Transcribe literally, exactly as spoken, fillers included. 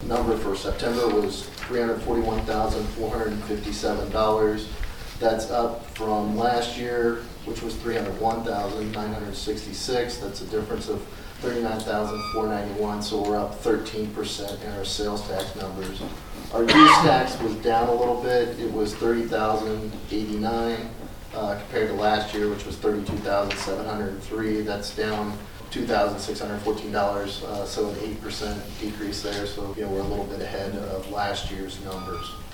number for September was three hundred forty-one thousand four hundred fifty-seven dollars. That's up from last year, which was three hundred one thousand nine hundred sixty-six dollars. That's a difference of thirty-nine thousand four hundred ninety-one dollars, so we're up thirteen percent in our sales tax numbers. Our use tax was down a little bit. It was thirty thousand eighty-nine dollars uh, compared to last year, which was thirty-two thousand seven hundred three dollars. That's down two thousand six hundred fourteen dollars, uh, so an eight percent decrease there. So, you know, we're a little bit ahead of last year's numbers.